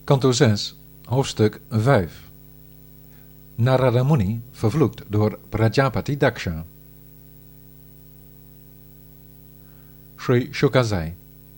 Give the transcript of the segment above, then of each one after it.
Kanto 6, hoofdstuk 5. Narada Muni vervloekt door Prajapati Daksha. Sri Shuka zei: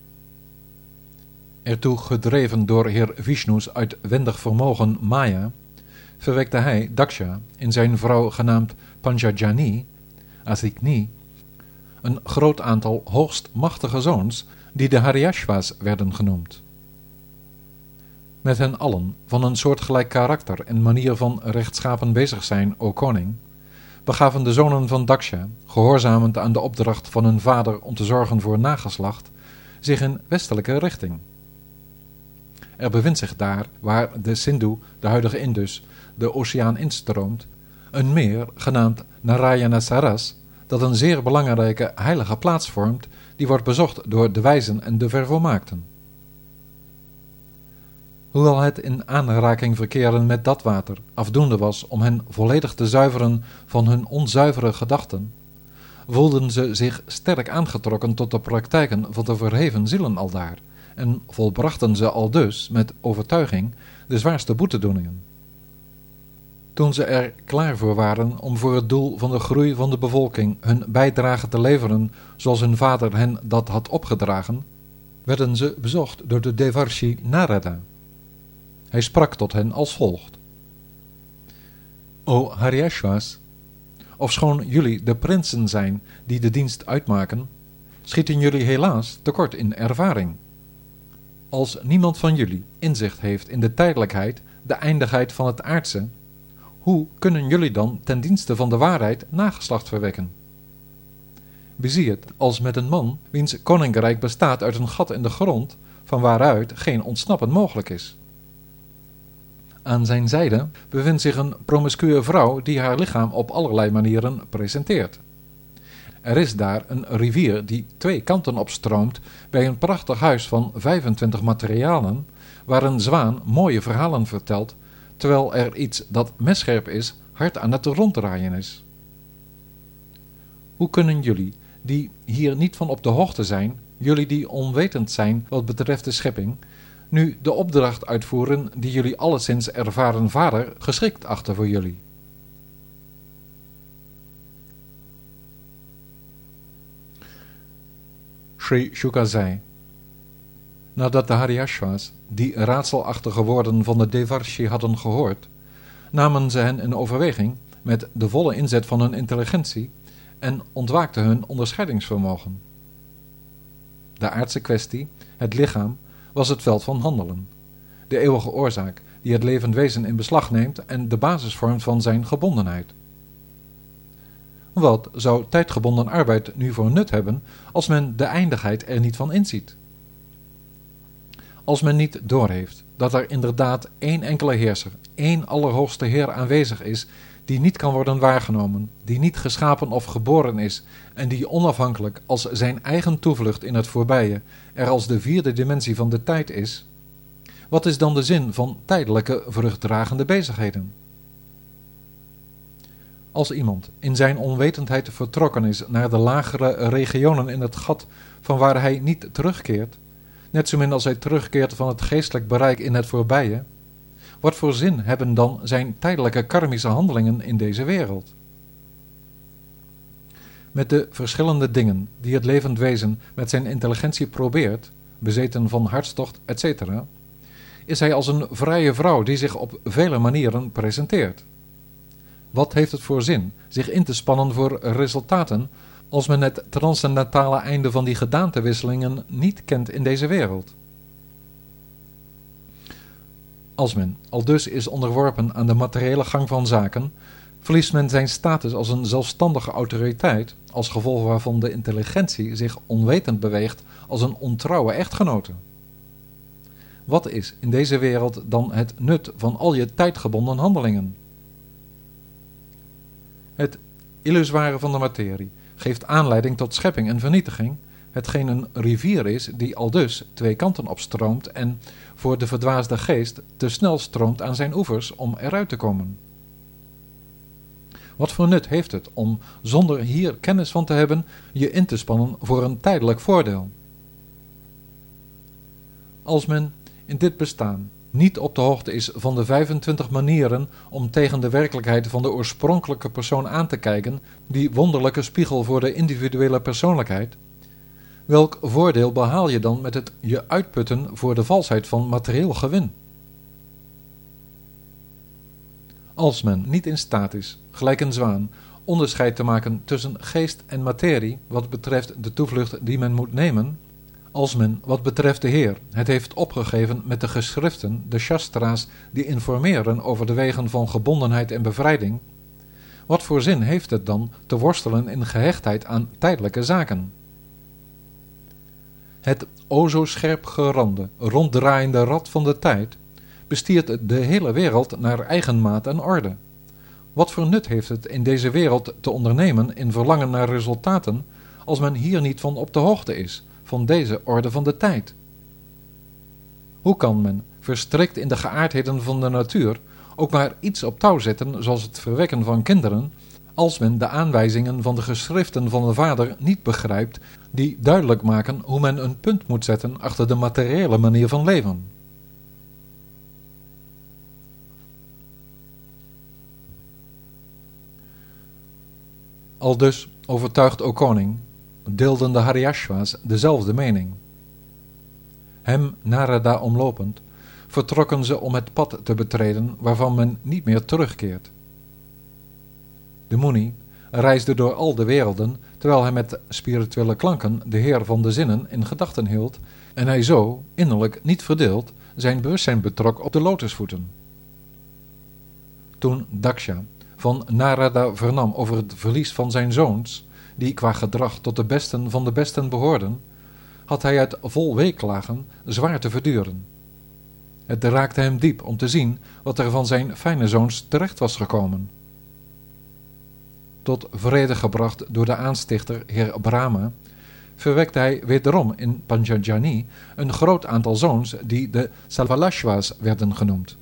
ertoe gedreven door heer Vishnu's uitwendig vermogen Maya, verwekte hij, Daksha, in zijn vrouw genaamd Panchajani, Asikni, een groot aantal hoogst machtige zoons, die de Haryashvas werden genoemd. Met hen allen, van een soortgelijk karakter en manier van rechtschapen bezig zijn, o koning, begaven de zonen van Daksha, gehoorzamend aan de opdracht van hun vader om te zorgen voor nageslacht, zich in westelijke richting. Er bevindt zich daar, waar de Sindhu, de huidige Indus, de oceaan instroomt, een meer genaamd Narayana Saras, dat een zeer belangrijke heilige plaats vormt, die wordt bezocht door de wijzen en de vervolmaakten. Hoewel het in aanraking verkeren met dat water afdoende was om hen volledig te zuiveren van hun onzuivere gedachten, voelden ze zich sterk aangetrokken tot de praktijken van de verheven zielen aldaar en volbrachten ze aldus met overtuiging de zwaarste boetedoeningen. Toen ze er klaar voor waren om voor het doel van de groei van de bevolking hun bijdrage te leveren zoals hun vader hen dat had opgedragen, werden ze bezocht door de Devarshi Narada. Hij sprak tot hen als volgt: O Haryashvas, ofschoon jullie de prinsen zijn die de dienst uitmaken, schieten jullie helaas tekort in ervaring. Als niemand van jullie inzicht heeft in de tijdelijkheid, de eindigheid van het aardse, hoe kunnen jullie dan ten dienste van de waarheid nageslacht verwekken? Bezie het als met een man wiens koninkrijk bestaat uit een gat in de grond, van waaruit geen ontsnappen mogelijk is. Aan zijn zijde bevindt zich een promiscue vrouw die haar lichaam op allerlei manieren presenteert. Er is daar een rivier die 2 kanten opstroomt bij een prachtig huis van 25 materialen, waar een zwaan mooie verhalen vertelt, terwijl er iets dat messcherp is, hard aan het ronddraaien is. Hoe kunnen jullie, die hier niet van op de hoogte zijn, jullie die onwetend zijn wat betreft de schepping, nu de opdracht uitvoeren die jullie alleszins ervaren vader geschikt achten voor jullie? Sri Shuka zei: nadat de Haryashvas die raadselachtige woorden van de Devarshi hadden gehoord, namen ze hen in overweging met de volle inzet van hun intelligentie en ontwaakte hun onderscheidingsvermogen. De aardse kwestie, het lichaam, was het veld van handelen, de eeuwige oorzaak die het levend wezen in beslag neemt en de basis vormt van zijn gebondenheid. Wat zou tijdgebonden arbeid nu voor nut hebben als men de eindigheid er niet van inziet? Als men niet doorheeft dat er inderdaad één enkele heerser, één allerhoogste Heer aanwezig is, die niet kan worden waargenomen, die niet geschapen of geboren is en die onafhankelijk als zijn eigen toevlucht in het voorbije er als de 4e dimensie van de tijd is, wat is dan de zin van tijdelijke vruchtdragende bezigheden? Als iemand in zijn onwetendheid vertrokken is naar de lagere regionen in het gat van waar hij niet terugkeert, net zo min als hij terugkeert van het geestelijk bereik in het voorbije, wat voor zin hebben dan zijn tijdelijke karmische handelingen in deze wereld? Met de verschillende dingen die het levend wezen met zijn intelligentie probeert, bezeten van hartstocht, etc., is hij als een vrije vrouw die zich op vele manieren presenteert. Wat heeft het voor zin zich in te spannen voor resultaten als men het transcendentale einde van die gedaantewisselingen niet kent in deze wereld? Als men aldus is onderworpen aan de materiële gang van zaken, verliest men zijn status als een zelfstandige autoriteit, als gevolg waarvan de intelligentie zich onwetend beweegt als een ontrouwe echtgenote. Wat is in deze wereld dan het nut van al je tijdgebonden handelingen? Het illusoire van de materie geeft aanleiding tot schepping en vernietiging, hetgeen een rivier is die aldus 2 kanten opstroomt en voor de verdwaasde geest te snel stroomt aan zijn oevers om eruit te komen. Wat voor nut heeft het om, zonder hier kennis van te hebben, je in te spannen voor een tijdelijk voordeel? Als men in dit bestaan niet op de hoogte is van de 25 manieren om tegen de werkelijkheid van de oorspronkelijke persoon aan te kijken, die wonderlijke spiegel voor de individuele persoonlijkheid, welk voordeel behaal je dan met het je uitputten voor de valsheid van materieel gewin? Als men niet in staat is, gelijk een zwaan, onderscheid te maken tussen geest en materie wat betreft de toevlucht die men moet nemen, als men wat betreft de Heer het heeft opgegeven met de geschriften, de shastra's die informeren over de wegen van gebondenheid en bevrijding, wat voor zin heeft het dan te worstelen in gehechtheid aan tijdelijke zaken? Het o zo scherp gerande, ronddraaiende rad van de tijd bestiert de hele wereld naar eigen maat en orde. Wat voor nut heeft het in deze wereld te ondernemen in verlangen naar resultaten, als men hier niet van op de hoogte is, van deze orde van de tijd? Hoe kan men, verstrikt in de geaardheden van de natuur, ook maar iets op touw zetten, zoals het verwekken van kinderen, als men de aanwijzingen van de geschriften van de Vader niet begrijpt, die duidelijk maken hoe men een punt moet zetten achter de materiële manier van leven? Aldus, overtuigd o koning, deelden de Haryashva's dezelfde mening. Hem Narada omlopend, vertrokken ze om het pad te betreden waarvan men niet meer terugkeert. De Muni reisde door al de werelden, terwijl hij met spirituele klanken de Heer van de zinnen in gedachten hield en hij zo, innerlijk niet verdeeld, zijn bewustzijn betrok op de lotusvoeten. Toen Daksha van Narada vernam over het verlies van zijn zoons, die qua gedrag tot de besten van de besten behoorden, had hij het vol weeklagen zwaar te verduren. Het raakte hem diep om te zien wat er van zijn fijne zoons terecht was gekomen. Tot vrede gebracht door de aanstichter, heer Brahma, verwekte hij wederom in Panchajani een groot aantal zoons die de Salvalashva's werden genoemd.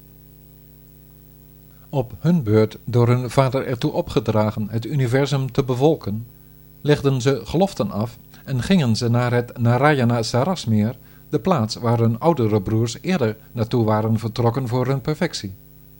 Op hun beurt door hun vader ertoe opgedragen het universum te bevolken, legden ze geloften af en gingen ze naar het Narayana Sarasmeer, de plaats waar hun oudere broers eerder naartoe waren vertrokken voor hun perfectie.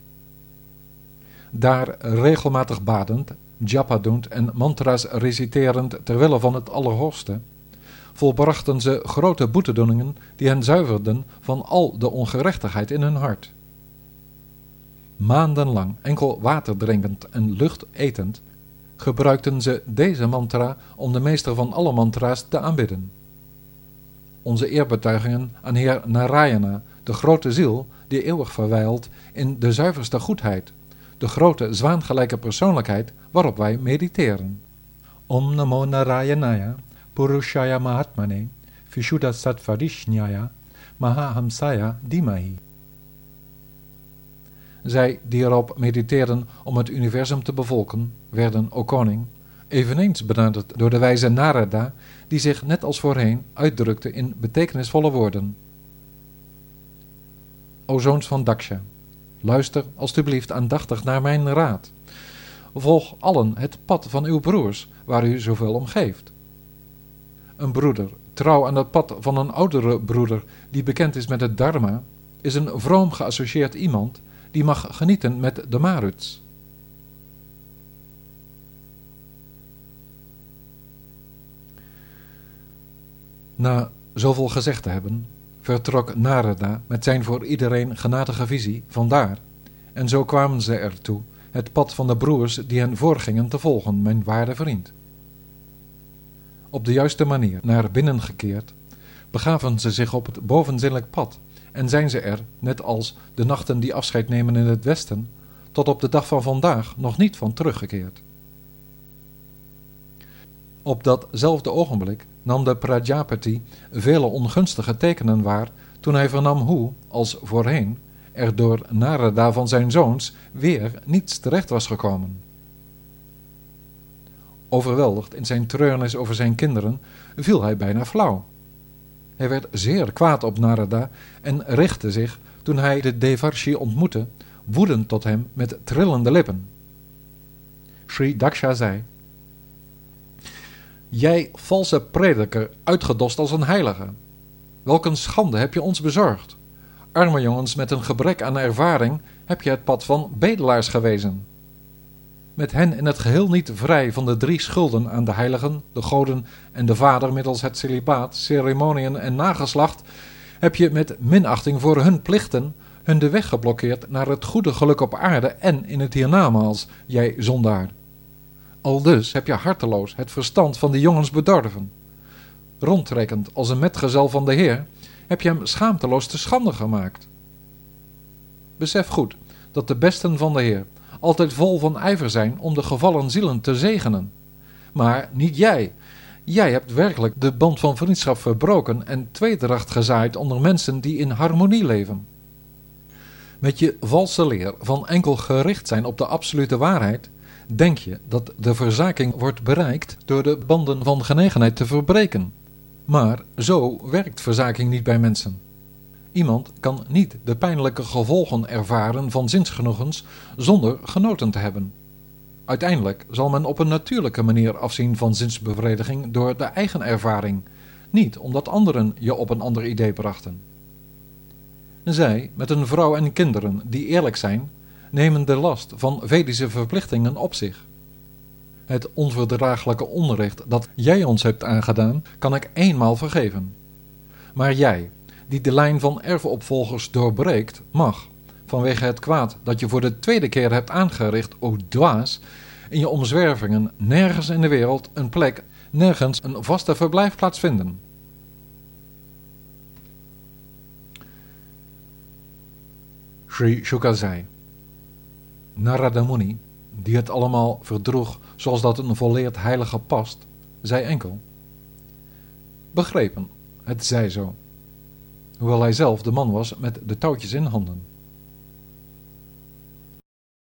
Daar regelmatig badend, japa doend en mantra's reciterend terwille van het Allerhoogste, volbrachten ze grote boetedoeningen die hen zuiverden van al de ongerechtigheid in hun hart. Maandenlang enkel water drinkend en lucht etend, gebruikten ze deze mantra om de meester van alle mantra's te aanbidden. Onze eerbetuigingen aan Heer Narayana, de grote ziel die eeuwig verwijlt in de zuiverste goedheid, de grote zwaangelijke persoonlijkheid waarop wij mediteren. Om Namo Narayanaya, Purushaya Mahatmane, Vishuddha Sattvarishnaya, Mahahamsaya Dhimahi. Zij die erop mediteerden om het universum te bevolken, werden, o koning, eveneens benaderd door de wijze Narada, die zich net als voorheen uitdrukte in betekenisvolle woorden. O zoons van Daksha, luister alstublieft aandachtig naar mijn raad. Volg allen het pad van uw broers, waar u zoveel om geeft. Een broeder, trouw aan het pad van een oudere broeder die bekend is met het dharma, is een vroom geassocieerd iemand die mag genieten met de maruts. Na zoveel gezegd te hebben, vertrok Narada met zijn voor iedereen genadige visie vandaar, en zo kwamen ze ertoe het pad van de broers die hen voorgingen te volgen, mijn waarde vriend. Op de juiste manier naar binnen gekeerd, begaven ze zich op het bovenzinnelijk pad en zijn ze er, net als de nachten die afscheid nemen in het westen, tot op de dag van vandaag nog niet van teruggekeerd. Op datzelfde ogenblik nam de Prajapati vele ongunstige tekenen waar, toen hij vernam hoe, als voorheen, er door Narada van zijn zoons weer niets terecht was gekomen. Overweldigd in zijn treurnis over zijn kinderen, viel hij bijna flauw. Hij werd zeer kwaad op Narada en richtte zich, toen hij de Devarshi ontmoette, woedend tot hem met trillende lippen. Sri Daksha zei: Jij valse prediker, uitgedost als een heilige, welk een schande heb je ons bezorgd. arme jongens met een gebrek aan ervaring heb je het pad van bedelaars gewezen. Met hen in het geheel niet vrij van de 3 schulden aan de heiligen, de goden en de vader middels het celibaat, ceremoniën en nageslacht, heb je met minachting voor hun plichten hun de weg geblokkeerd naar het goede geluk op aarde en in het hiernamaals, jij zondaar. Aldus heb je harteloos het verstand van die jongens bedorven. Rondtrekkend als een metgezel van de Heer, heb je hem schaamteloos te schande gemaakt. Besef goed dat de besten van de Heer altijd vol van ijver zijn om de gevallen zielen te zegenen. Maar niet jij. Jij hebt werkelijk de band van vriendschap verbroken en tweedracht gezaaid onder mensen die in harmonie leven. Met je valse leer van enkel gericht zijn op de absolute waarheid, denk je dat de verzaking wordt bereikt door de banden van genegenheid te verbreken. Maar zo werkt verzaking niet bij mensen. Iemand kan niet de pijnlijke gevolgen ervaren van zinsgenoegens zonder genoten te hebben. Uiteindelijk zal men op een natuurlijke manier afzien van zinsbevrediging door de eigen ervaring, niet omdat anderen je op een ander idee brachten. Zij, met een vrouw en kinderen die eerlijk zijn, nemen de last van Vedische verplichtingen op zich. Het onverdraaglijke onrecht dat jij ons hebt aangedaan, kan ik eenmaal vergeven. Maar jij, die de lijn van erfopvolgers doorbreekt, mag, vanwege het kwaad dat je voor de 2e keer hebt aangericht, o dwaas, in je omzwervingen nergens in de wereld een plek, nergens een vaste verblijfplaats vinden. Sri Shuka zei: Narada Muni, die het allemaal verdroeg zoals dat een volleerd heilige past, zei enkel: begrepen, het zij zo, hoewel hij zelf de man was met de touwtjes in handen.